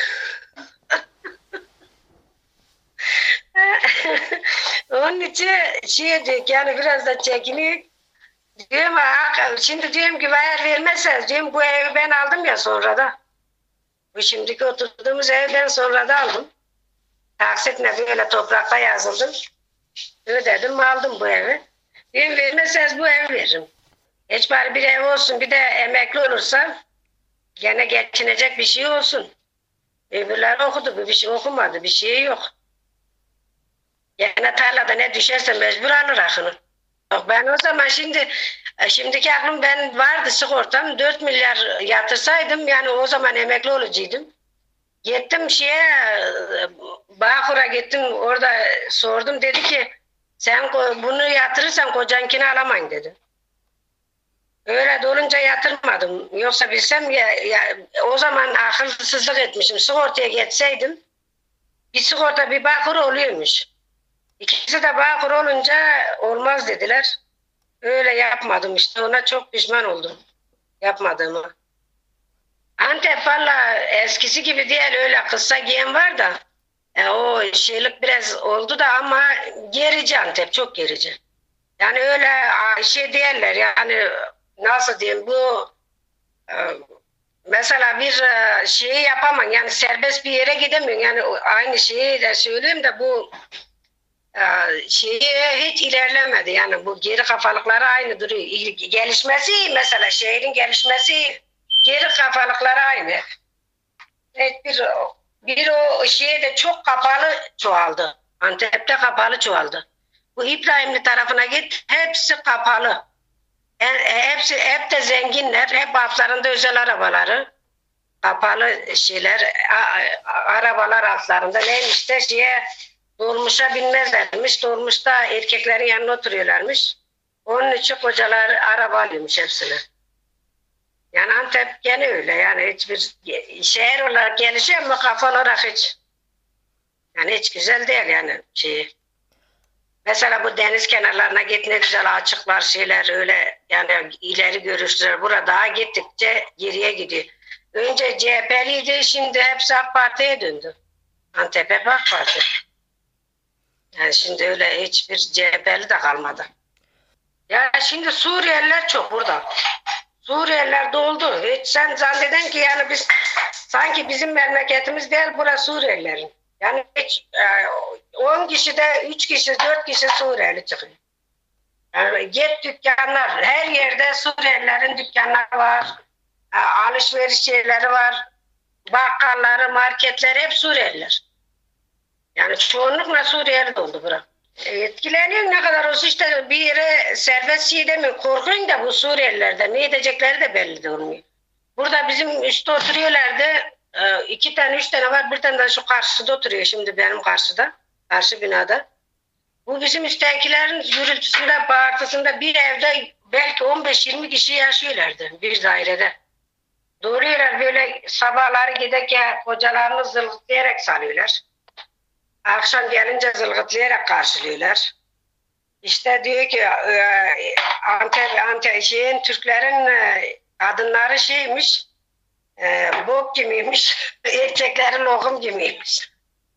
Onun için şey diyor yani biraz da çekiniyor. Diyorum şimdi diyorum ki eğer vermezseniz diyorum bu evi ben aldım ya sonra da. Bu şimdiki oturduğumuz evi ben sonra da aldım. Taksitle böyle toprakta yazıldım. Ödedim aldım bu evi. Diyorum vermezseniz bu evi veririm. Hiç bari bir ev olsun bir de emekli olursa gene geçinecek bir şey olsun. Öbürler okudu bir şey okumadı bir şey yok. Gene tarlada ne düşerse mecbur alır akını. Ben o zaman şimdi şimdiki aklım ben vardı sigortam dört milyar yatırsaydım yani o zaman emekli olacaktım. Gittim şeye Bağkur'a gittim orada sordum dedi ki sen bunu yatırırsan kocankini alamayın dedi. Öyle de olunca yatırmadım. Yoksa bilsem ya, ya o zaman akılsızlık etmişim. Sigortaya geçseydim bir sigorta bir Bağkur oluyormuş. İkisi de Bağkur olunca olmaz dediler. Öyle yapmadım işte. Ona çok pişman oldum. Yapmadığımı. Antep valla eskisi gibi değil öyle kısa giyen var da e, o şeylik biraz oldu da ama gerici Antep çok gerici. Yani öyle şey değiller yani nasıl diyeyim bu e, mesela bir e, şeyi yapamam yani serbest bir yere gidemiyorum yani aynı şeyi de söyleyeyim de bu şeyi hiç ilerlemedi yani bu geri kafalıkları aynı duruyor. Gelişmesi mesela şehrin gelişmesi geri kafalıkları aynı. Evet, bir, bir o şeye de çok kapalı çoğaldı. Antep'te kapalı çoğaldı. Bu İbrahimli tarafına git hepsi kapalı. Hepsi hep de zenginler. Hep altlarında özel arabaları. Kapalı şeyler arabalar altlarında neymiş de şeye dolmuşa binmezlermiş. Dolmuşta erkeklerin yanına oturuyorlarmış. Onun için kocalar araba alıyormuş hepsine. Yani Antep gene öyle. Yani hiçbir şehir olarak gelişiyor ama kafa olarak hiç. Yani hiç güzel değil yani şeyi. Mesela bu deniz kenarlarına git ne güzel açıklar şeyler öyle yani ileri görüşler. Burada daha gittikçe geriye gidiyor. Önce C H P'liydi şimdi hepsi AK Parti'ye döndü. Antep hep AK Parti. Yani şimdi öyle hiçbir C H P'li de kalmadı. Ya şimdi Suriyeliler çok burada. Suriyeliler doldu. Hiç sen zanneden ki yani biz sanki bizim memleketimiz değil burası Suriyelilerin. Yani hiç on kişide üç kişi dört kişi Suriyeli çıkıyor. Yani git dükkanlar her yerde Suriyelilerin dükkanları var. Alışveriş şeyleri var. Bakkalları, marketler hep Suriyeliler. Yani çoğunlukla Suriyeli doldu bura. Etkileniyor ne kadar olsa işte bir yere serbest şey demiyor. Korkuyun da bu Suriyelilerden ne edecekleri de belli de olmuyor. Burada bizim üstte oturuyorlardı. İki tane üç tane var. Bir tane de şu karşıda oturuyor şimdi benim karşıda. Karşı binada. Bu bizim üsttekilerin gürültüsünde, bağırtısında bir evde belki on beş yirmi kişi yaşıyorlardı bir dairede. Doğruyorlar böyle sabahları giderken kocalarını zılgıtlayarak salıyorlar. Akşam gelince zılgıtlayarak karşılıyorlar. İşte diyor ki Antep, Antep şeyin, Türklerin kadınları şeymiş, Ee, bok gibiymiş. Erkekleri lokum gibiymiş.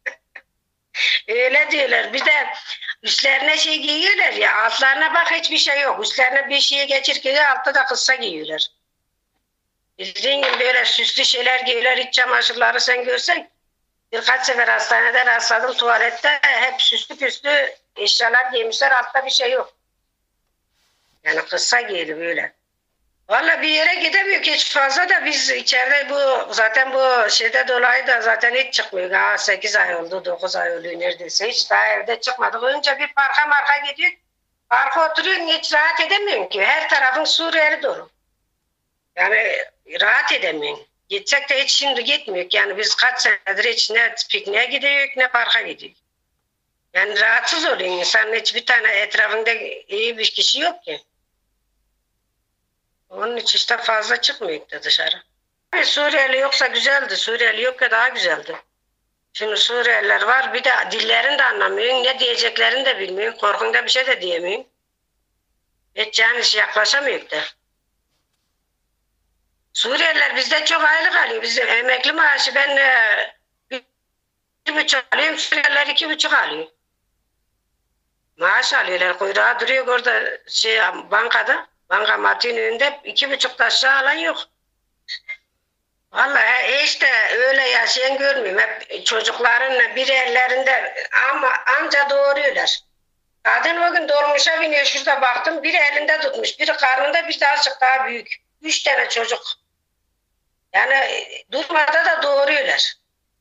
Öyle diyorlar. Bir de üstlerine şey giyiyorlar ya. Altlarına bak hiçbir şey yok. Üstlerine bir şey geçir giyiyor. Altta da kısa giyiyorlar. Bildiğin gibi böyle süslü şeyler giyiyorlar. İç çamaşırları sen görsen. Birkaç sefer hastanede rastladım. Tuvalette hep süslü püslü eşyalar giymişler. Altta bir şey yok. Yani kısa giydi böyle. Valla bir yere gidemiyor ki hiç fazla da biz içeride bu zaten bu şeyde dolayı da zaten hiç çıkmıyor. Ha, sekiz ay oldu, dokuz ay oluyor neredeyse. Hiç daha evde çıkmadık. Önce bir parka marka gidiyor. Parka oturuyorsun hiç rahat edemiyorsun ki. Her tarafın Suriyeli dolu. Yani rahat edemiyorsun. Gitsek de hiç şimdi gitmiyor. Yani biz kaç senedir hiç ne pikniğe gidiyoruz ne parka gidiyoruz. Yani rahatsız oluyor insan. Hiçbir tane etrafında iyi bir kişi yok ki. Onun için işte fazla çıkmıyor da dışarı. Suriyeli yoksa güzeldi. Suriyeli yok ya daha güzeldi. Şimdi Suriyeliler var bir de dillerini de anlamıyorsun. Ne diyeceklerini de bilmiyorsun. Korkunda bir şey de diyemiyorsun. Hiç yani yaklaşamıyor da. Suriyeliler bizde çok aylık alıyor. Bizim emekli maaşı ben e, bir, bir buçuk alıyorum. Suriyeliler iki buçuk alıyor. Maaş alıyorlar. Kuyruğa duruyor orada şey bankada. Bankamatiğin önünde iki buçukta aşağı alan yok. Vallahi işte öyle yaşayan görmüyorum. Hep çocukların biri ellerinde ama anca doğuruyorlar. Kadın o gün dolmuşa biniyor şurada baktım. Biri elinde tutmuş. Biri karnında bir de azıcık daha büyük. Üç tane çocuk. Yani durmada da doğuruyorlar.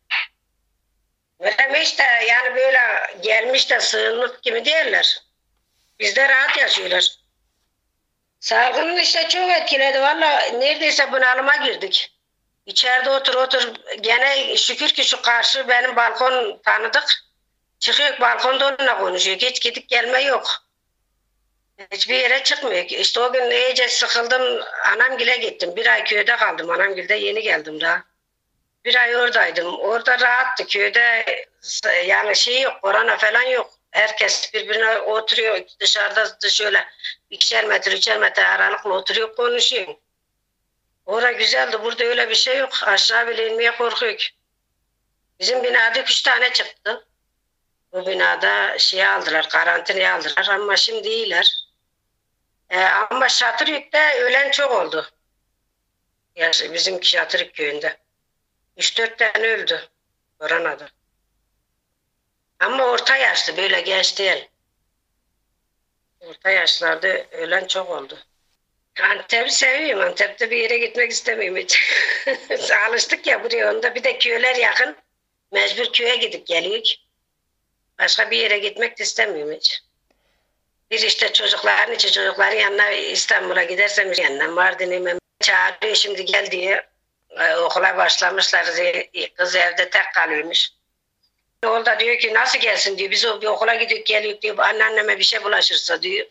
Böyle işte yani böyle gelmiş de sığınlık gibi değiller. Bizde rahat yaşıyorlar. Salgının işte çok etkiledi. Valla neredeyse bunalıma girdik. İçeride otur otur. Gene şükür ki şu karşı benim balkon tanıdık. Çıkıyor balkonda onunla konuşuyor. Hiç gidip gelme yok. Hiçbir yere çıkmıyor. İşte o gün iyice sıkıldım. Anamgil'e gittim. Bir ay köyde kaldım. Anamgil'de yeni geldim daha. Bir ay oradaydım. Orada rahattı. Köyde yani şey yok. Korona falan yok. Herkes birbirine oturuyor dışarıda şöyle ikişer metre, üçer metre aralıkla oturuyor konuşuyor. Orada güzeldi. Burada öyle bir şey yok. Aşağı bile inmeye korkuyor. Bizim binada üç tane çıktı. Bu binada şey aldılar, karantinaya aldılar ama şimdi iyiler. Ee, ama Şatırık'ta ölen çok oldu. Yani bizim Şatırık köyünde. Üç dört tane öldü koronada. Ama orta yaşlı, böyle genç değil. Orta yaşlarda ölen çok oldu. Antep'i seviyorum. Antep'te bir yere gitmek istemiyorum hiç. Alıştık ya buraya. Onda bir de köyler yakın. Mecbur köye gidip geliyoruz. Başka bir yere gitmek de istemiyorum hiç. Bir işte çocukların içi çocukların yanına İstanbul'a gidersem yanına Mardin'e çağırıyor şimdi gel diye. Ee, okula başlamışlar. Kız evde tek kalıyormuş. Oğul da diyor ki nasıl gelsin diyor. Biz bir okula gidip geliyoruz diyor. Anneanneme bir şey bulaşırsa diyor.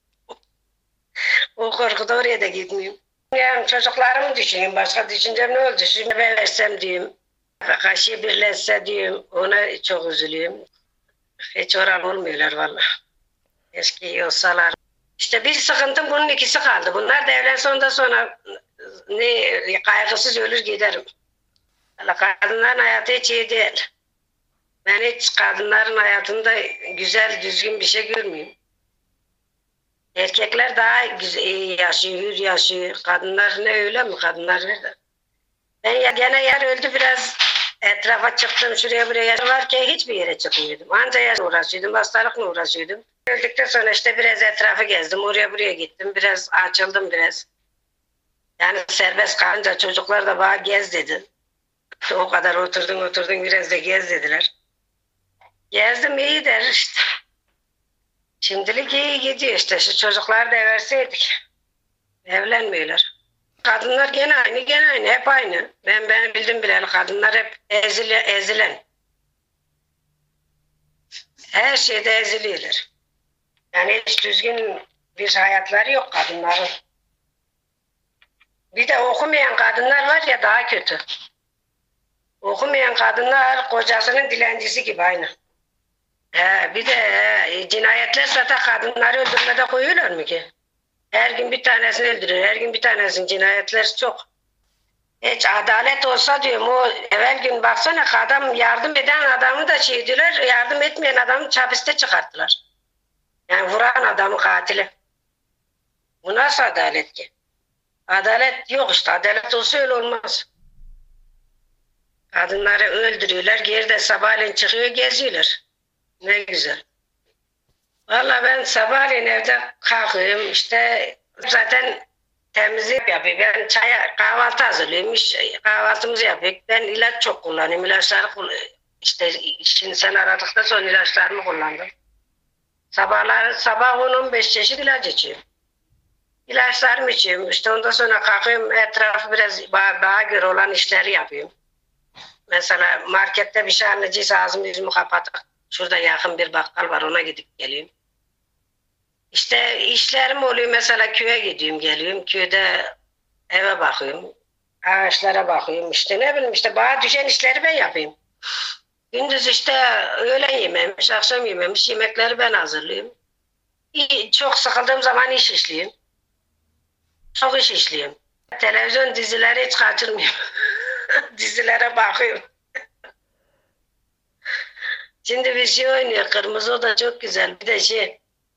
O korkuda oraya da gitmiyorum. Yani çocuklarımı düşünüyorum. Başka düşüncem ne oldu? Şimdi ben versem diyorum. Kaşığı birleşse diyorum. Ona çok üzülüyorum. Hiç oran olmuyorlar vallahi. Eski olsalar. İşte bir sıkıntım bunun ikisi kaldı. Bunlar da evlense ondan sonra ne kaygısız ölür giderim. Vallahi kadınların hayatı hiç iyi değil. Ben hiç kadınların hayatında güzel, düzgün bir şey görmüyorum. Erkekler daha güzel, iyi yaşıyor, hür yaşıyor. Kadınlar ne öyle mi? Kadınlar nerede? Ben ya gene yer öldü biraz etrafa çıktım şuraya buraya varken hiçbir yere çıkmıyordum. Anca yer uğraşıyordum, hastalıkla uğraşıyordum. Öldükten sonra işte biraz etrafı gezdim, oraya buraya gittim. Biraz açıldım biraz. Yani serbest kalınca çocuklar da bana gez dedi. O kadar oturdun oturdun biraz da gez dediler. Gezdim iyi der işte. Şimdilik iyi gidiyor işte. Şu çocuklar da verseydik. Evlenmiyorlar. Kadınlar gene aynı, gene aynı. Hep aynı. Ben ben bildim bileli kadınlar hep ezile, ezilen. Her şeyde eziliyorlar. Yani hiç düzgün bir hayatları yok kadınların. Bir de okumayan kadınlar var ya daha kötü. Okumayan kadınlar kocasının dilencisi gibi aynı. He, bir de he, cinayetler zaten kadınları öldürmede koyuyorlar mı ki? Her gün bir tanesini öldürüyor. Her gün bir tanesini cinayetler çok. Hiç adalet olsa diyorum, o evvel gün baksana, adam yardım eden adamı da şeydiler, yardım etmeyen adamı hapiste çıkarttılar. Yani vuran adamı katili. Bu nasıl adalet ki? Adalet yok işte, adalet olsa öyle olmaz. Kadınları öldürüyorlar, geri de sabahleyin çıkıyor geziyorlar. Ne güzel. Vallahi ben sabahleyin evde kalkıyorum, işte zaten temizlik yapıyorum. Ben çaya kahvaltı hazırlıyorum, iş, kahvaltımızı yapıyorum. Ben ilaç çok kullanıyorum, ilaçları kullanıyorum. İşte şimdi sen aradıktan sonra ilaçlarımı kullandım. Sabahları sabah on on beş çeşit ilaç içiyorum. İlaçlarımı içiyorum. İşte ondan sonra kalkıyorum, etrafı biraz bana, bana göre olan işleri yapıyorum. Mesela markette bir şey alacağız, ağzımı yüzümü kapatıp şurada yakın bir bakkal var, ona gidip geliyorum. İşte işlerim oluyor, mesela köye gidiyorum geliyorum, köyde eve bakıyorum, ağaçlara bakıyorum, işte ne bileyim, işte bana düşen işleri ben yapayım. Gündüz işte öğlen yememiş, akşam yememiş, yemekleri ben hazırlıyorum. Çok sıkıldığım zaman iş işleyeyim. Çok iş işleyeyim. Televizyon dizileri hiç kaçırmıyorum. Dizilere bakıyorum. Şimdi bir şey oynuyor, Kırmızı Oda çok güzel. Bir de şey,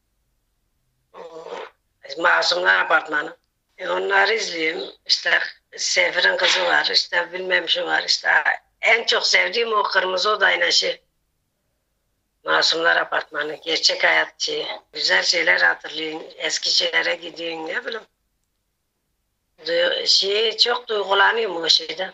Masumlar Apartmanı. E onları izliyorum. İşte Sefir'in kızı var, işte bilmem şu var, işte en çok sevdiğim o Kırmızı Oda'yla şey, Masumlar Apartmanı, gerçek hayat şeyi. Güzel şeyler hatırlıyorum, eski şeylere gidiyorum, ne bileyim. Du şey, çok duygulanıyorum o şeyde.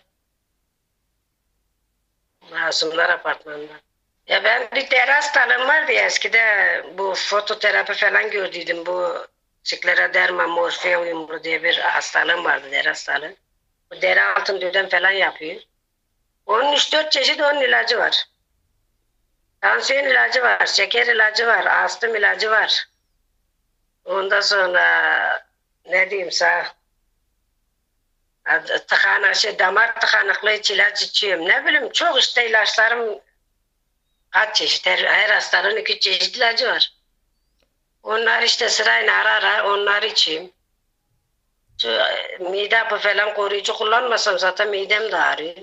Masumlar Apartmanı'nda. Ya ben bir deri hastalığım vardı ya eskide, bu fototerapi falan gördüydüm, bu skleroderma morfea uyumlu diye bir hastalığım vardı, deri hastalığı. Bu deri altın düden falan yapıyor. Onun üç dört çeşit onun ilacı var. Tansiyon ilacı var, şeker ilacı var, astım ilacı var. Ondan sonra ne diyeyim sana, tıkanık, şey, damar tıkanıklığı için ilaç içiyorum. Ne bileyim, çok işte ilaçlarım kaç çeşit, her, her hastalığın iki çeşit ilacı var. Onlar işte sırayla ara ara onları içeyim. Şu, mide hapı falan koruyucu kullanmasam zaten midem de ağrıyor.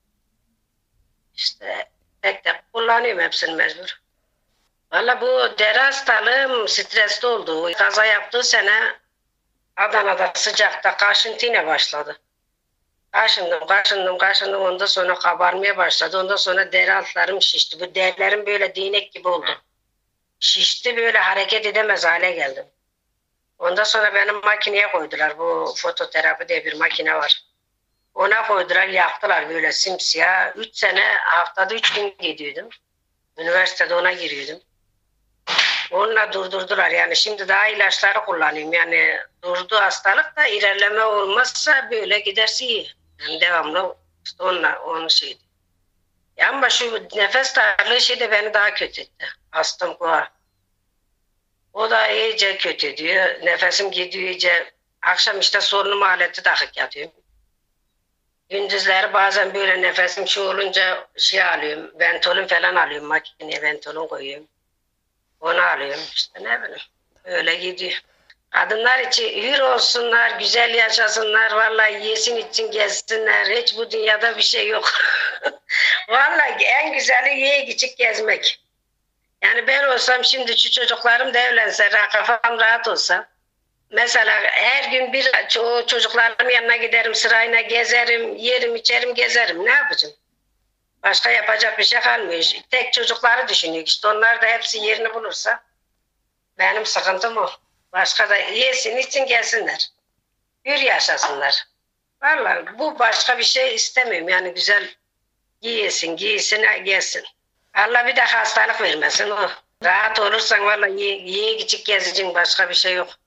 İşte tek tek kullanıyorum hepsini mecbur. Valla bu deri hastalığım stresli oldu. Kaza yaptığı sene Adana'da sıcakta kaşıntıyla başladı. Kaşındım, kaşındım, kaşındım. Ondan sonra kabarmaya başladı. Ondan sonra deri altlarım şişti. Bu derilerim böyle değnek gibi oldu. Şişti, böyle hareket edemez hale geldim. Ondan sonra benim makineye koydular. Bu fototerapi diye bir makine var. Ona koydular, yaktılar böyle simsiyah. Üç sene haftada üç gün gidiyordum. Üniversitede ona giriyordum. Onunla durdurdular. Yani şimdi daha ilaçları kullanıyorum. Yani durdu hastalık da, ilerleme olmazsa böyle giderse iyi. Yani devamlı işte onunla, onun şeydi. Ya ama şu nefes darlığı şey de beni daha kötü etti. Astım var. O da iyice kötü ediyor. Nefesim gidiyor iyice. Akşam işte solunum aleti takıp yatıyorum. Gündüzleri bazen böyle nefesim şu olunca şey alıyorum. Ventolin falan alıyorum. Makineye ventolin koyuyorum. Onu alıyorum işte, ne bileyim. Öyle gidiyor. Kadınlar için hür olsunlar, güzel yaşasınlar. Vallahi yesin için gezsinler. Hiç bu dünyada bir şey yok. Vallahi en güzeli yiyip içip gezmek. Yani ben olsam şimdi şu çocuklarım da evlense, kafam rahat olsa. Mesela her gün bir o çocuklarım yanına giderim, sırayla gezerim, yerim, içerim, gezerim. Ne yapacağım? Başka yapacak bir şey kalmıyor. Tek çocukları düşünüyor. İşte onlar da hepsi yerini bulursa benim sıkıntım o. Başka da yesin için gelsinler. Hür yaşasınlar. Vallahi bu, başka bir şey istemiyorum. Yani güzel giyesin, giysin, gelsin. Allah bir de hastalık vermesin o. Rahat olursan vallahi ye, ye geçip gezeceksin, başka bir şey yok.